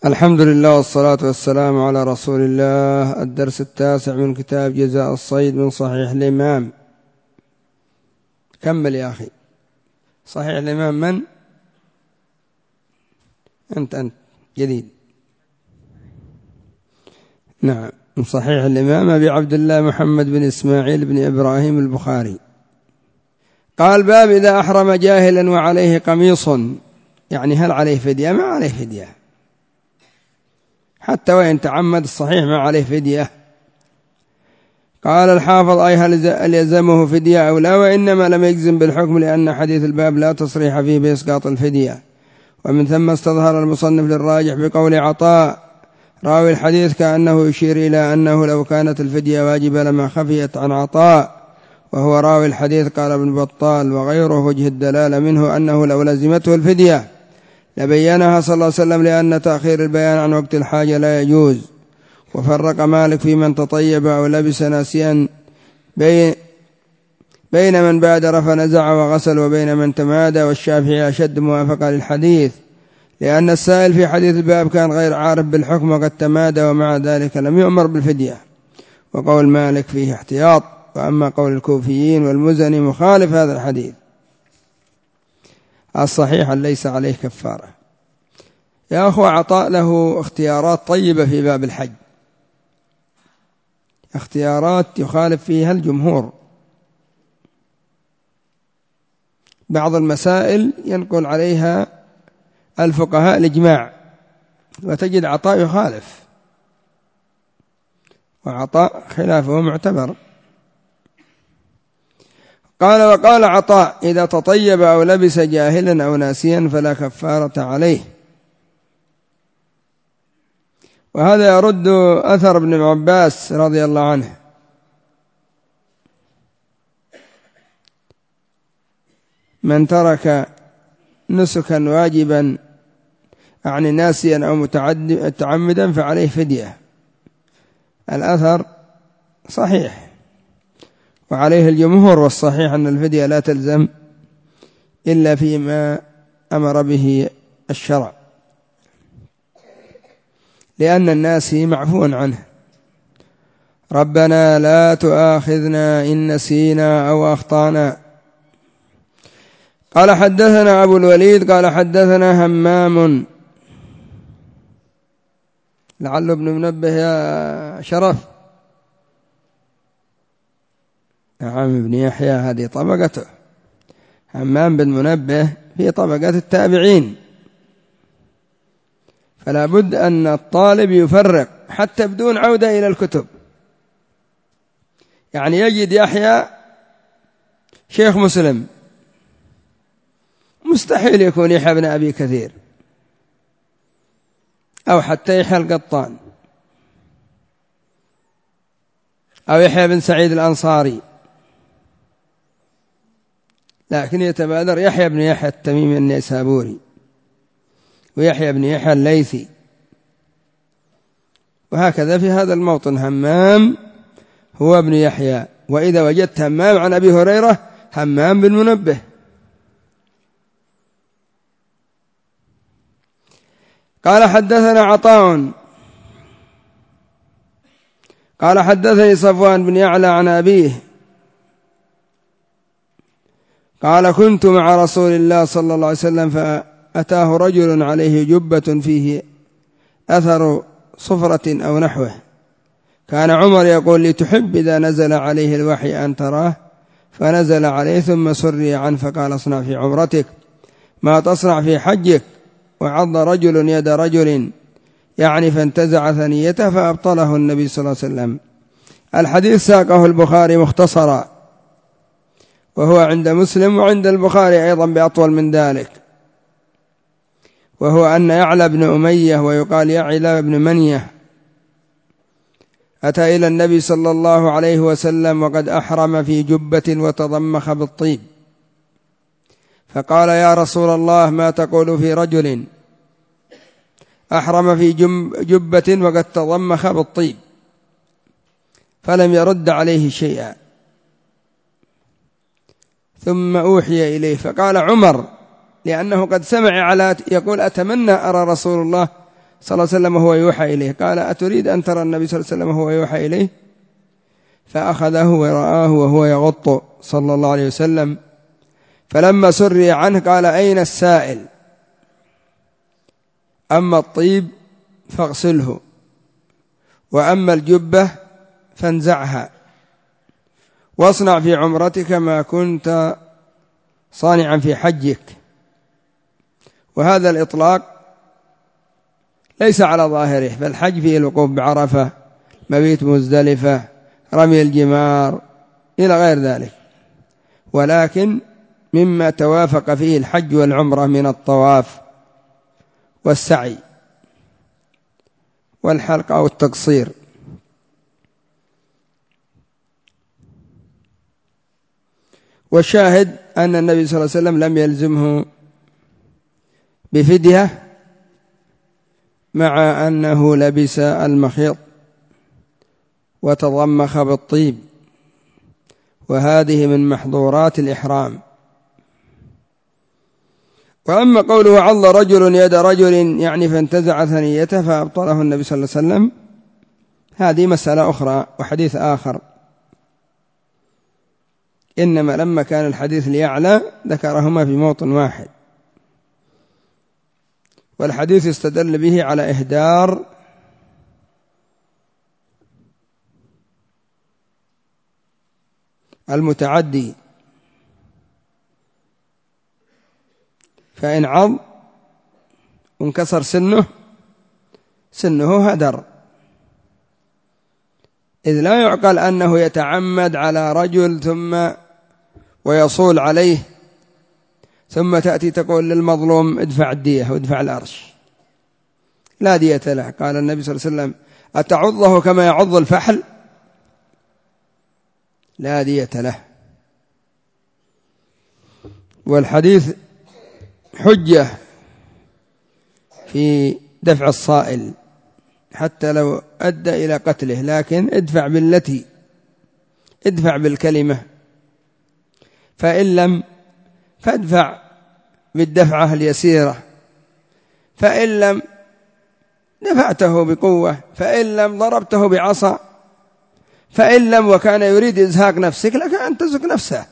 الحمد لله والصلاة والسلام على رسول الله. الدرس 9 من كتاب جزاء الصيد من صحيح الإمام. كمل يا أخي. صحيح الإمام من؟ أنت جديد. نعم، من صحيح الإمام أبي عبد الله محمد بن إسماعيل بن إبراهيم البخاري. قال: باب إذا أحرم جاهلا وعليه قميص، يعني هل عليه فدية؟ ما عليه فدية، حتى وإن تعمد الصحيح ما عليه فدية. قال الحافظ: أي هل يلزمه فدية أو لا؟ وإنما لم يجزم بالحكم، لأن حديث الباب لا تصريح فيه بإسقاط الفدية. ومن ثم استظهر المصنف للراجح بقول عطاء راوي الحديث كأنه يشير إلى أنه لو كانت الفدية واجبة لما خفيت عن عطاء وهو راوي الحديث. قال ابن بطال وغيره: وجه الدلالة منه أنه لو لزمته الفدية لبينها صلى الله عليه وسلم، لأن تأخير البيان عن وقت الحاجة لا يجوز. وفرق مالك في من تطيب أو لبس ناسيا بين من بادر فنزع وغسل وبين من تمادى، والشافعي أشد موافقة للحديث، لأن السائل في حديث الباب كان غير عارف بالحكم وقد تمادى ومع ذلك لم يؤمر بالفدية. وقول مالك فيه احتياط. وأما قول الكوفيين والمزني مخالف هذا الحديث. الصحيح ليس عليه كفارة. يا أخوة، عطاء له اختيارات طيبة في باب الحج، اختيارات يخالف فيها الجمهور. بعض المسائل ينقل عليها الفقهاء الإجماع، وتجد عطاء يخالف، وعطاء خلافه معتبر. وقال عطاء: إذا تطيب أو لبس جاهلا أو ناسيا فلا كفارة عليه. وهذا يرد أثر ابن عباس رضي الله عنه: من ترك نسكا واجبا يعني ناسيا أو متعمدا فعليه فدية. الأثر صحيح، وعليه الجمهور، والصحيح أن الفدية لا تلزم إلا فيما أمر به الشرع، لأن الناس معفو عنه. ربنا لا تؤاخذنا إن نسينا أو أخطأنا. قال: حدثنا أبو الوليد قال: حدثنا همام، لعل ابن منبه يا شرف. نعم، ابن يحيى هذه طبقته. همام بن منبه في طبقة التابعين، فلا بد أن الطالب يفرق حتى بدون عودة إلى الكتب. يعني يجد يحيى شيخ مسلم، مستحيل يكون يحيى بن أبي كثير أو حتى يحيى القطان أو يحيى بن سعيد الأنصاري، لكن يتبادر يحيى بن يحيى التميمي النيسابوري ويحيى بن يحيى الليثي، وهكذا في هذا الموطن همام هو ابن يحيى. وإذا وجدت همام عن أبي هريرة همام بن منبه. قال: حدثنا عطاء قال: حدثني صفوان بن يعلى عن أبيه قال: كنت مع رسول الله صلى الله عليه وسلم فأتاه رجل عليه جبة فيه أثر صفرة أو نحوه. كان عمر يقول لي: تحب إذا نزل عليه الوحي أن تراه؟ فنزل عليه ثم سري عنه فقال: اصنع في عمرتك ما تصنع في حجك. وعض رجل يد رجل، يعني فانتزع ثنيته فأبطله النبي صلى الله عليه وسلم. الحديث ساقه البخاري مختصرا، وهو عند مسلم وعند البخاري أيضا بأطول من ذلك، وهو أن يعلى بن أمية ويقال يعلى بن منية أتى إلى النبي صلى الله عليه وسلم وقد أحرم في جبة وتضمخ بالطيب، فقال: يا رسول الله، ما تقول في رجل أحرم في جبة وقد تضمخ بالطيب؟ فلم يرد عليه شيئا. ثم أوحي إليه فقال عمر، لأنه قد سمع يقول: أتمنى أرى رسول الله صلى الله عليه وسلم وهو يوحى إليه. قال أتريد أن ترى النبي صلى الله عليه وسلم وهو يوحى إليه؟ فأخذه ورآه وهو يغط صلى الله عليه وسلم، فلما سري عنه قال أين السائل؟ أما الطيب فاغسله، وأما الجبة فانزعها، واصنع في عمرتك ما كنت صانعا في حجك. وهذا الإطلاق ليس على ظاهره، فالحج فيه الوقوف بعرفة، مبيت مزدلفة، رمي الجمار إلى غير ذلك، ولكن مما توافق فيه الحج والعمرة من الطواف والسعي والحلق أو التقصير. والشاهد أن النبي صلى الله عليه وسلم لم يلزمه بفدية مع أنه لبس المخيط وتضمخ بالطيب، وهذه من محظورات الإحرام. وأما قوله عض رجل يد رجل يعني فانتزع ثنيته فأبطله النبي صلى الله عليه وسلم، هذه مسألة أخرى وحديث آخر، إنما لما كان الحديث ليعلى ذكرهما في موطن واحد، والحديث استدل به على إهدار المتعدي، فإن عض وانكسر سنه هدر، إذ لا يعقل أنه يتعمد على رجل ثم ويصول عليه ثم تأتي تقول للمظلوم ادفع الدية وادفع الأرش، لا دية له. قال النبي صلى الله عليه وسلم أتعضه كما يعض الفحل؟ لا دية له. والحديث حجة في دفع الصائل حتى لو أدى إلى قتله، لكن ادفع بالكلمة، فإن لم فادفع بالدفعة اليسيرة، فإن لم دفعته بقوة، فإن لم ضربته بعصا، فإن لم وكان يريد إزهاق نفسك لك أن تزهق نفسه.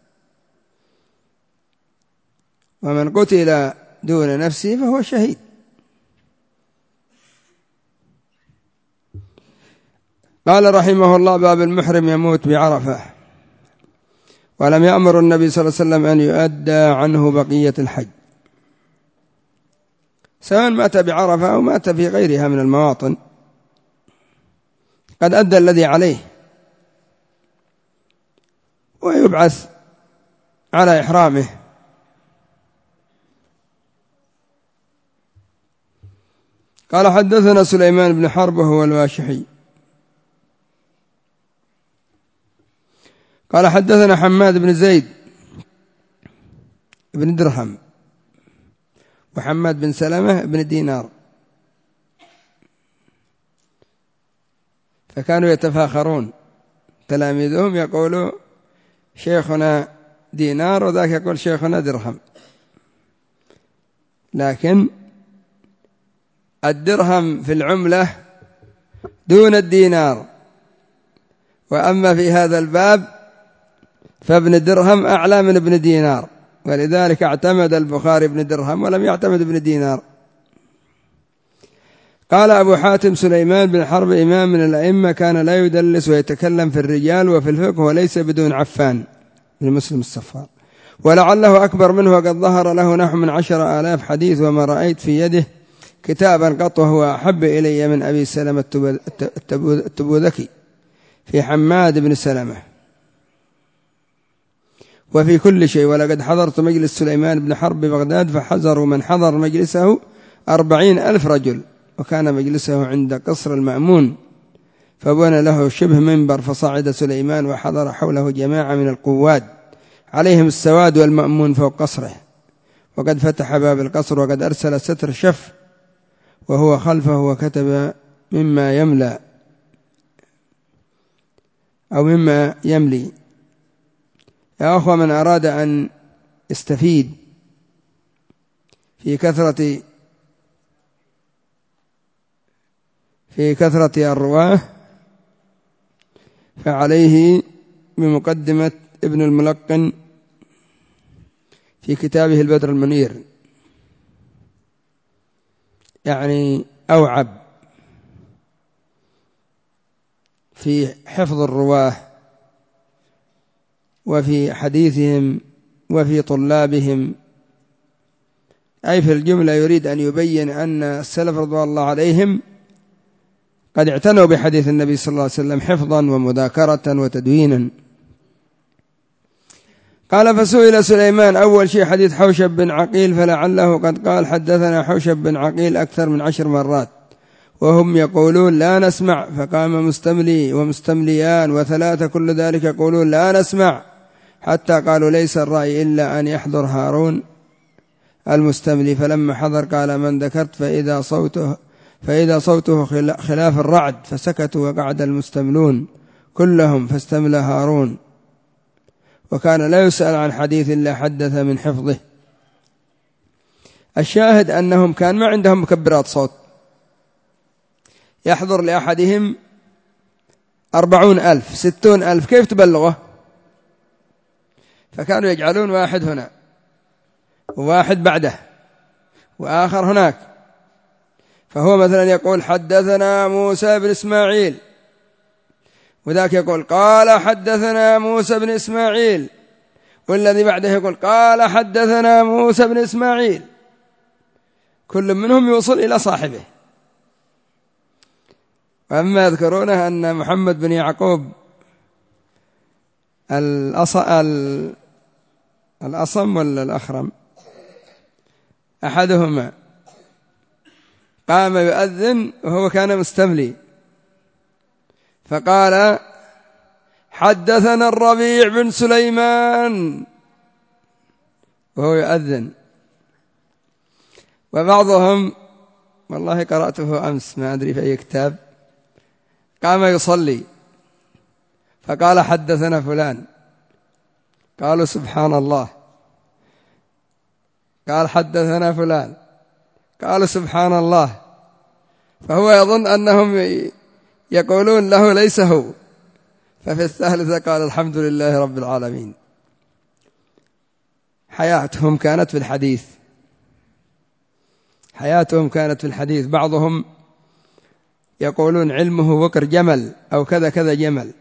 ومن قتل دون نفسه فهو شهيد. قال رحمه الله باب المحرم يموت بعرفة. ولم يأمر النبي صلى الله عليه وسلم أن يؤدى عنه بقية الحج، سواء مات بعرفة أو مات في غيرها من المواطن، قد أدى الذي عليه ويبعث على إحرامه. قال حدثنا سليمان بن حرب وهو الواشحي قال حدثنا حماد بن زيد بن درهم وحماد بن سلمة بن دينار، فكانوا يتفاخرون تلاميذهم، يقولوا شيخنا دينار وذاك يقول شيخنا درهم، لكن الدرهم في العملة دون الدينار، وأما في هذا الباب فابن درهم أعلى من ابن دينار، ولذلك اعتمد البخاري ابن درهم ولم يعتمد ابن دينار. قال أبو حاتم سليمان بن حرب إمام من الأئمة، كان لا يدلس ويتكلم في الرجال وفي الفقه وليس بدون عفان من مسلم الصفار، ولعله أكبر منه، وقد ظهر له نحو من 10,000 حديث، وما رأيت في يده كتابا قط وهو أحب إلي من أبي سلمة التبوذكي في حماد بن سلمة وفي كل شيء. ولقد حضرت مجلس سليمان بن حرب ببغداد، فحضروا من حضر مجلسه 40,000 رجل، وكان مجلسه عند قصر المأمون، فبنى له شبه منبر، فصعد سليمان وحضر حوله جماعة من القواد عليهم السواد والمأمون فوق قصره، وقد فتح باب القصر، وقد أرسل ستر شف وهو خلفه، وكتب مما يملى أو مما يملي. يا أخوة، من أراد أن يستفيد في كثرة في كثرة الرواه فعليه بمقدمة ابن الملقن في كتابه البدر المنير، يعني أوعب في حفظ الرواه وفي حديثهم وفي طلابهم، أي في الجملة يريد أن يبين أن السلف رضوان الله عليهم قد اعتنوا بحديث النبي صلى الله عليه وسلم حفظا ومذاكرة وتدوينا. قال فسئل سليمان أول شيء حديث حوشب بن عقيل، فلعله قد قال حدثنا حوشب بن عقيل أكثر من 10 مرات وهم يقولون لا نسمع، فقام مستملي ومستمليان وثلاثة كل ذلك يقولون لا نسمع، حتى قالوا ليس الرأي إلا أن يحضر هارون المستملي، فلما حضر قال من ذكرت فإذا صوته خلاف الرعد، فسكتوا وقعد المستملون كلهم فاستملى هارون، وكان لا يسأل عن حديث إلا حدث من حفظه. الشاهد أنهم كان ما عندهم مكبرات صوت، يحضر لأحدهم 40,000 60,000 كيف تبلغه؟ فكانوا يجعلون واحد هنا وواحد بعده وآخر هناك، فهو مثلا يقول حدثنا موسى بن إسماعيل، وذاك يقول قال حدثنا موسى بن إسماعيل، والذي بعده يقول قال حدثنا موسى بن إسماعيل، كل منهم يوصل إلى صاحبه. وأما يذكرونه أن محمد بن يعقوب الأصم ولا الأخرم أحدهما قام يؤذن وهو كان مستملي، فقال حدثنا الربيع بن سليمان وهو يؤذن. وبعضهم والله قرأته أمس ما أدري في أي كتاب، قام يصلي فقال حدثنا فلان، قالوا سبحان الله، قال حدثنا فلان، قالوا سبحان الله، فهو يظن أنهم يقولون له ليس هو، ففي الثالثة قال الحمد لله رب العالمين. حياتهم كانت في الحديث، حياتهم كانت في الحديث. بعضهم يقولون علمه وقر جمل أو كذا كذا جمل،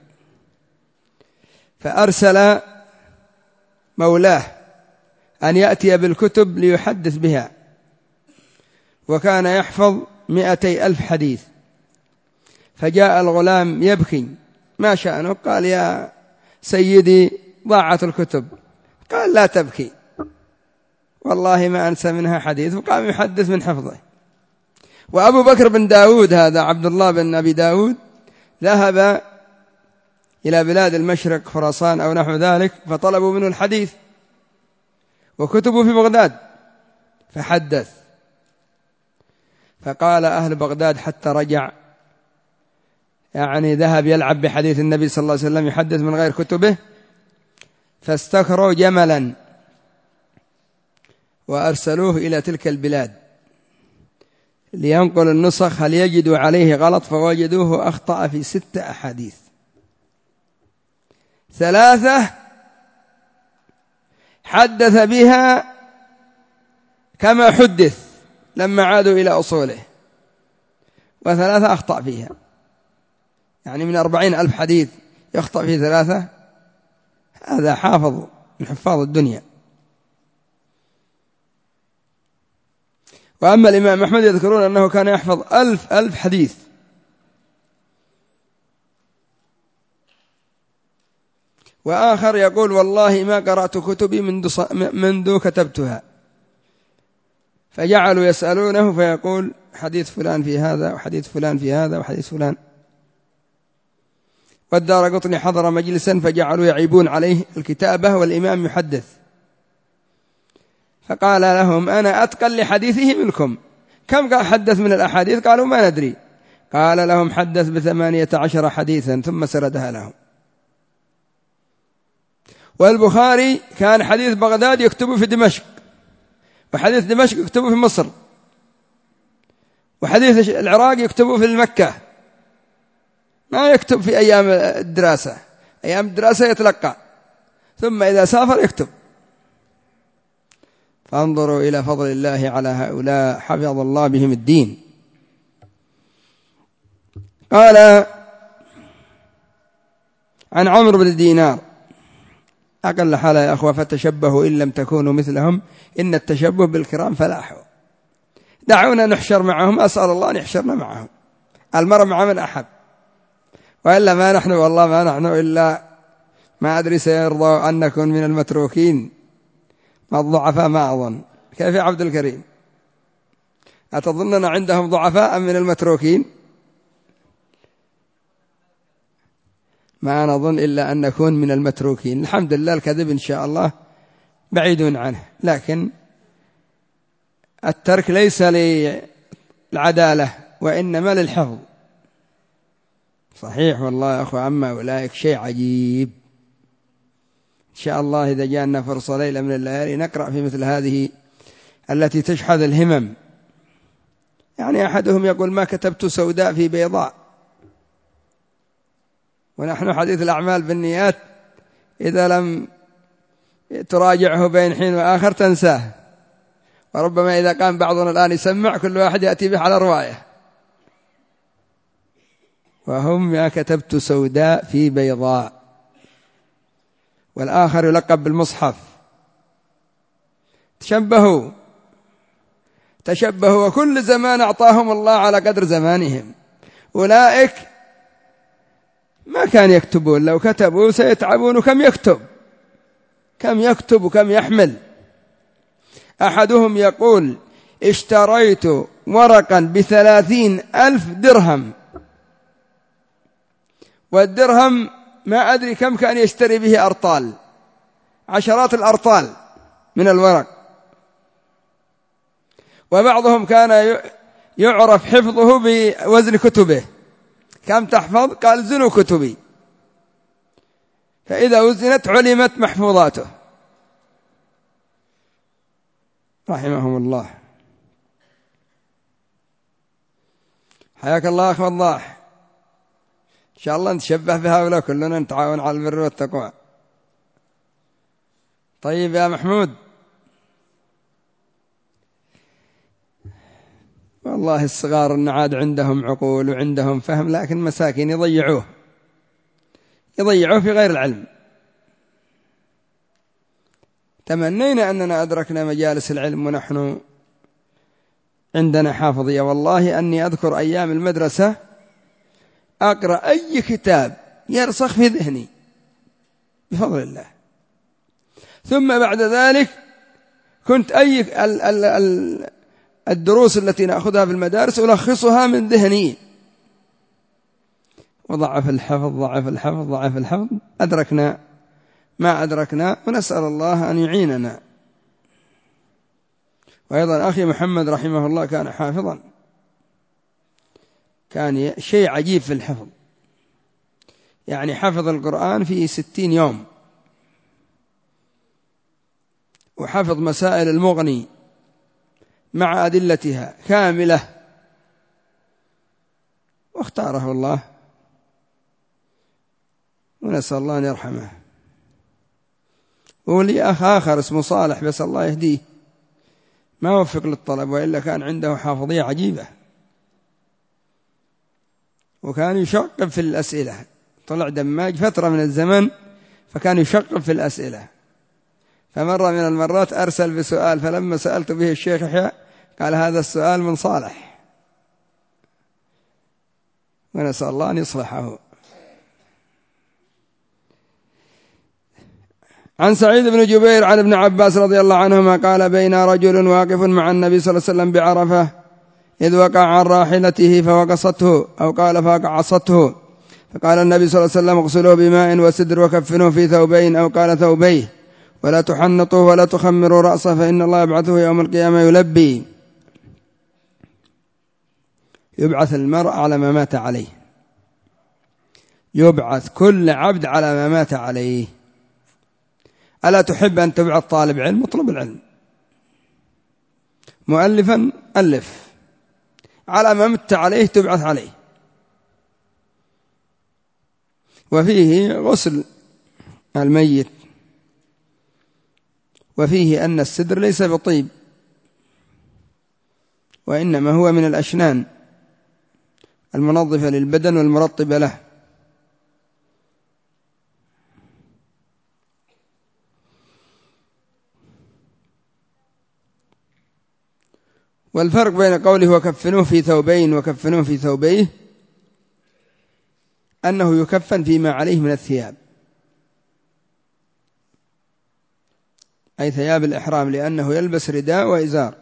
فأرسل مولاه أن يأتي بالكتب ليحدث بها، وكان يحفظ 200,000 حديث، فجاء الغلام يبكي ما شأنه؟ قال يا سيدي ضاعت الكتب، قال لا تبكي والله ما أنسى منها حديث، وقام يحدث من حفظه. وأبو بكر بن داود هذا عبد الله بن أبي داود ذهب إلى بلاد المشرق خراسان أو نحو ذلك، فطلبوا منه الحديث وكتبوا في بغداد، فحدث، فقال أهل بغداد حتى رجع، يعني ذهب يلعب بحديث النبي صلى الله عليه وسلم يحدث من غير كتبه، فاستكروا جملا وأرسلوه إلى تلك البلاد لينقل النسخ هل يجدوا عليه غلط، فوجدوه أخطأ في 6 أحاديث، 3 حدث بها كما حدث لما عادوا إلى أصوله، و3 أخطأ فيها، يعني من 40,000 حديث يخطأ فيه 3، هذا حافظ من حفاظ الدنيا. وأما الإمام أحمد يذكرون أنه كان يحفظ 1000 حديث، وآخر يقول والله ما قرأت كتبي منذ كتبتها، فجعلوا يسألونه فيقول حديث فلان في هذا وحديث فلان في هذا وحديث فلان. والدارقطني حضر مجلسا فجعلوا يعيبون عليه الكتابة والإمام يحدث، فقال لهم أنا أتقن لحديثه منكم، كم قال حدث من الأحاديث؟ قالوا ما ندري، قال لهم حدث ب18 حديثا ثم سردها لهم. والبخاري كان حديث بغداد يكتبه في دمشق، وحديث دمشق يكتبه في مصر، وحديث العراق يكتبوا في مكة، ما يكتب في أيام الدراسة. أيام الدراسة يتلقى، ثم إذا سافر يكتب. فانظروا إلى فضل الله على هؤلاء، حفظ الله بهم الدين. قال عن عمرو بن دينار: أقل حالة يا أخوة فتشبهوا إن لم تكونوا مثلهم، إن التشبه بالكرام فلاح. دعونا نحشر معهم، أسأل الله أن يحشرنا معهم. المرء مع من أحب، وإلا ما نحن والله ما نحن إلا ما أدري سيرضى أن نكون من المتروكين، ما الضعفاء ما أظن. كيف يا عبد الكريم؟ أتظننا عندهم ضعفاء أم من المتروكين؟ ما نظن إلا أن نكون من المتروكين. الحمد لله الكذب إن شاء الله بعيدون عنه، لكن الترك ليس للعدالة وإنما للحفظ. صحيح والله يا أخوة، أما أولئك شيء عجيب. إن شاء الله إذا جاءنا فرصة ليلة من الليالي نقرأ في مثل هذه التي تشحذ الهمم. يعني أحدهم يقول: ما كتبت سوداء في بيضاء. ونحن حديث الأعمال بالنيات إذا لم تراجعه بين حين وآخر تنساه، وربما إذا كان بعضنا الآن يسمع كل واحد يأتي به على رواية، وهم: ما كتبت سوداء في بيضاء. والآخر يلقب بالمصحف. تشبهوا، وكل زمان أعطاهم الله على قدر زمانهم. أولئك ما كان يكتبون، لو كتبوا سيتعبون. كم يكتب وكم يحمل. أحدهم يقول: اشتريت ورقا ب30,000 درهم، والدرهم ما أدري كم كان يشتري به أرطال، عشرات الأرطال من الورق. وبعضهم كان يعرف حفظه بوزن كتبه. كم تحفظ؟ قال: زنوا كتبي، فإذا وزنت علمت محفوظاته. رحمهم الله. حياك الله أخ وضاح، إن شاء الله نتشبه بهؤلاء كلنا، نتعاون على البر والتقوى. طيب يا محمود، والله الصغار إن عاد عندهم عقول وعندهم فهم، لكن مساكين يضيعوه في غير العلم. تمنينا أننا أدركنا مجالس العلم ونحن عندنا حافظية. والله أني أذكر أيام المدرسة أقرأ أي كتاب يرسخ في ذهني بفضل الله، ثم بعد ذلك كنت الدروس التي نأخذها في المدارس ألخصها من ذهني. وضعف الحفظ، أدركنا ما أدركنا، ونسأل الله أن يعيننا. وأيضا أخي محمد رحمه الله كان حافظا، كان شيء عجيب في الحفظ. يعني حفظ القرآن في 60 يوم، وحفظ مسائل المغني مع أدلتها كاملة، واختاره الله، ونسأل الله أن يرحمه. ولي أخ آخر اسمه صالح، بس الله يهديه، ما وفق للطلب، وإلا كان عنده حافظية عجيبة، وكان يشقب في الأسئلة. طلع دماج فترة من الزمن، فكان يشقب في الأسئلة. فمرة من المرات أرسل بسؤال، فلما سألت به الشيخ يحيى قال: هذا السؤال من صالح، ونسأل الله أن يصلحه. عن سعيد بن جبير عن ابن عباس رضي الله عنهما قال: بين رجل واقف مع النبي صلى الله عليه وسلم بعرفة إذ وقع عن راحلته فوقصته، أو قال فقعصته، فقال النبي صلى الله عليه وسلم: اغسلوه بماء وسدر وكفنوه في ثوبين، أو قال ثوبيه، ولا تحنطوه ولا تخمروا رأسه، فإن الله يبعثه يوم القيامة يلبي. يبعث المرء على ما مات عليه، يبعث كل عبد على ما مات عليه. ألا تحب أن تبعث طالب علم؟ اطلب العلم. مؤلفا ألف، على ما مت عليه تبعث عليه. وفيه غسل الميت، وفيه أن السدر ليس بطيب، وإنما هو من الأشنان المنظفة للبدن والمرطبة له. والفرق بين قوله وكفنوه في ثوبين وكفنوه في ثوبيه أنه يكفن فيما عليه من الثياب، أي ثياب الإحرام، لأنه يلبس رداء وإزار.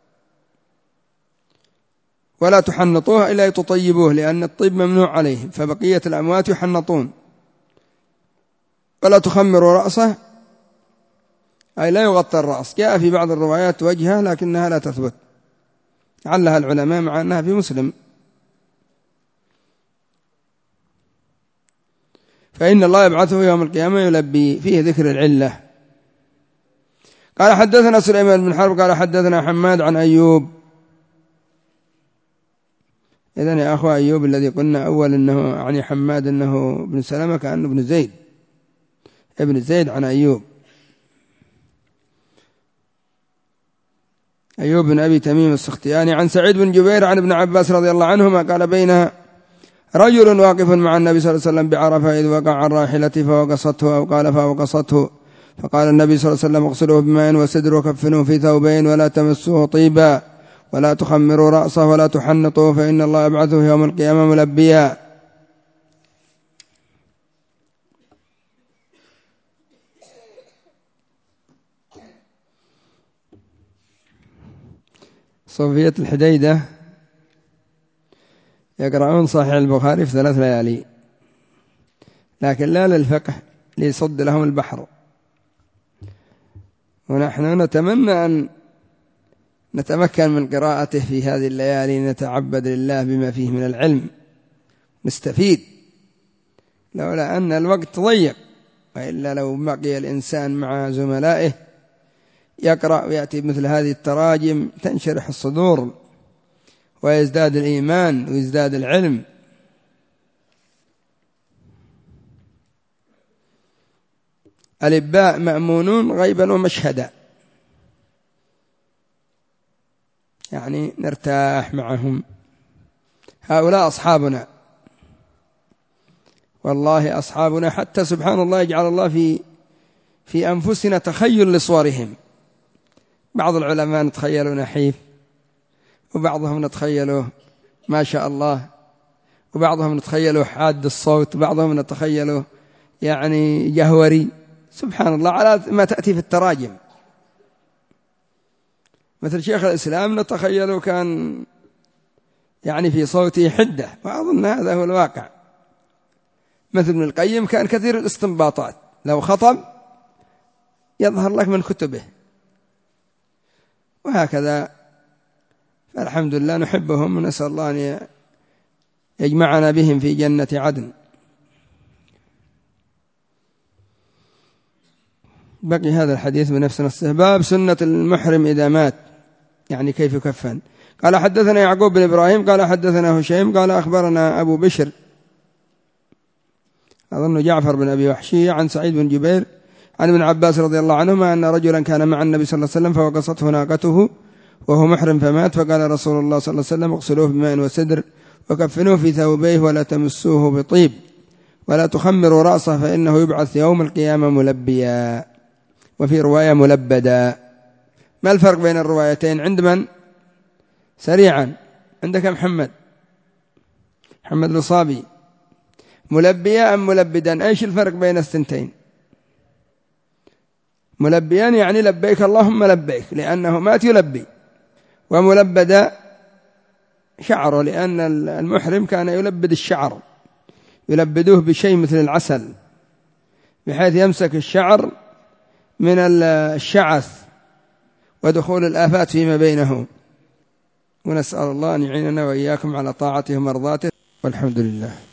ولا تحنطوه إلا تطيبوه، لأن الطيب ممنوع عليه، فبقية الأموات يحنطون. ولا تخمروا رأسه، أي لا يغطى الرأس. جاء في بعض الروايات وجهه لكنها لا تثبت، علها العلماء مع أنها في مسلم. فإن الله يبعثه يوم القيامة يلبي، فيه ذكر العلة. قال حدثنا سليمان بن حرب قال حدثنا حماد عن أيوب. إذن يا أخوة أيوب الذي قلنا أول أنه يعني حماد أنه ابن سلمة كأنه ابن زيد عن أيوب بن أبي تميم السختياني عن سعيد بن جبير عن ابن عباس رضي الله عنهما قال بين رجل واقف مع النبي صلى الله عليه وسلم بعرفة إذ وقع عن راحلته فوقصته، أو قال فوقصته، فقال النبي صلى الله عليه وسلم اغسلوه بماء وسدر وكفنوه في ثوبين ولا تمسوه طيبا ولا تخمروا رأسه ولا تحنطوه، فإن الله يبعثه يوم القيامة ملبيا. صوفية الحديدة يقرؤون صحيح البخاري في 3 ليالي، لكن لا للفقه، ليصد لهم البحر. ونحن نتمنى أن نتمكن من قراءته في هذه الليالي، نتعبد لله بما فيه من العلم، نستفيد، لولا أن الوقت ضيق. وإلا لو بقي الإنسان مع زملائه يقرأ ويأتي مثل هذه التراجم تنشرح الصدور ويزداد الإيمان ويزداد العلم. الإباء مأمونون غيبا ومشهدا، يعني نرتاح معهم. هؤلاء أصحابنا، والله أصحابنا، حتى سبحان الله يجعل الله في أنفسنا تخيل لصورهم. بعض العلماء نتخيلوا نحيف، وبعضهم نتخيله ما شاء الله، وبعضهم نتخيله حاد الصوت، وبعضهم نتخيله يعني جهوري. سبحان الله على ما تأتي في التراجم. مثل شيخ الإسلام نتخيله كان يعني في صوته حدة، وأظن هذا هو الواقع. مثل ابن القيم كان كثير الاستنباطات، لو خطب يظهر لك من كتبه، وهكذا. فالحمد لله نحبهم ونسأل الله أن يجمعنا بهم في جنة عدن. بقي هذا الحديث بنفس نفسه. باب سنة المحرم إذا مات، يعني كيف يكفن. قال حدثنا يعقوب بن إبراهيم قال حدثنا هشيم قال أخبرنا أبو بشر أظن جعفر بن أبي وحشية عن سعيد بن جبير عن ابن عباس رضي الله عنهما أن رجلا كان مع النبي صلى الله عليه وسلم فوقصته ناقته وهو محرم فمات، فقال رسول الله صلى الله عليه وسلم اغسلوه بماء وسدر وكفنوه في ثوبيه ولا تمسوه بطيب ولا تخمروا رأسه فإنه يبعث يوم القيامة ملبيا، وفي رواية ملبدا. ما الفرق بين الروايتين عند من؟ سريعا عندك محمد الصابي. ملبيا أم ملبدا؟ ايش الفرق بين الثنتين؟ ملبيا يعني لبيك اللهم لبيك، لأنه مات يلبي. وملبدا شعره، لأن المحرم كان يلبد الشعر، يلبدوه بشيء مثل العسل بحيث يمسك الشعر من الشعث ودخول الآفات فيما بينه. ونسأل الله أن يعيننا وإياكم على طاعته ومرضاته، والحمد لله.